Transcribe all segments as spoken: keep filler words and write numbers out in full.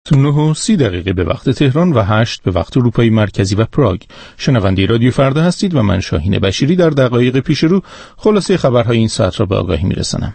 نه و سی دقیقه به وقت تهران و هشت به وقت اروپای مرکزی و پراگ. شنونده رادیو فردا هستید و من شاهین بشیری در دقایق پیش رو خلاصه خبرهای این ساعت را به آگاهی میرسانم.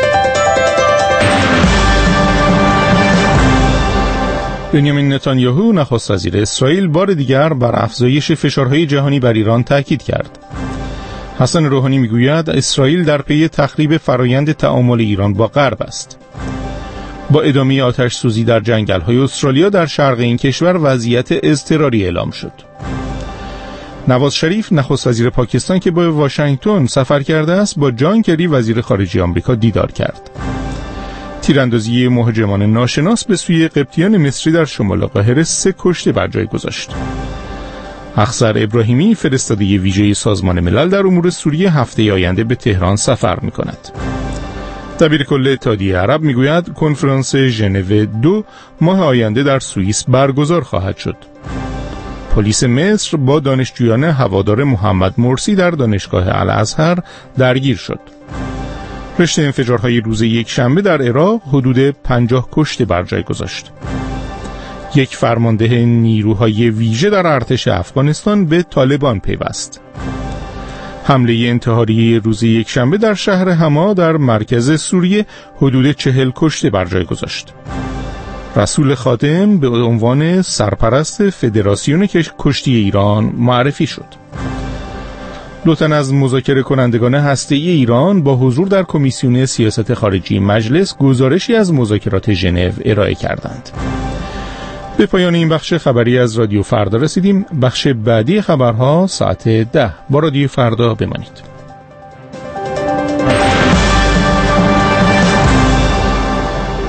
بنیامین نتانیاهو نخست وزیر اسرائیل بار دیگر بر افزایش فشارهای جهانی بر ایران تاکید کرد. حسن روحانی میگوید اسرائیل در پی تخریب فرایند تعامل ایران با غرب است. با ادامه آتش سوزی در جنگل‌های استرالیا در شرق این کشور وضعیت اضطراری اعلام شد. نواز شریف نخست وزیر پاکستان که به واشنگتن سفر کرده است با جان کری وزیر خارجه آمریکا دیدار کرد. تیراندازی مهاجمان ناشناس به سوی قبطیان مصری در شمال قاهره سه کشته بر جای گذاشت. اخضر ابراهیمی فرستاده ویژه سازمان ملل در امور سوریه هفته آینده به تهران سفر می‌کند. دبیرکل اتحادیه عرب میگوید کنفرانس ژنو دو ماه آینده در سوئیس برگزار خواهد شد. پلیس مصر با دانشجویان هوادار محمد مرسی در دانشگاه الازهر درگیر شد. رشته انفجارهای روز یک شنبه در عراق حدود پنجاه کشته بر جای گذاشت. یک فرمانده نیروهای ویژه در ارتش افغانستان به طالبان پیوست. حمله انتحاری روز یک شنبه در شهر حما در مرکز سوریه حدود چهل کشته بر جای گذاشت. رسول خاتم به عنوان سرپرست فدراسیون کشتی ایران معرفی شد. دو تن از مذاکره کنندگان هسته‌ای ایران با حضور در کمیسیون سیاست خارجی مجلس گزارشی از مذاکرات ژنو ارائه کردند. به پایان این بخش خبری از رادیو فردا رسیدیم. بخش بعدی خبرها ساعت ده با رادیو فردا بمانید.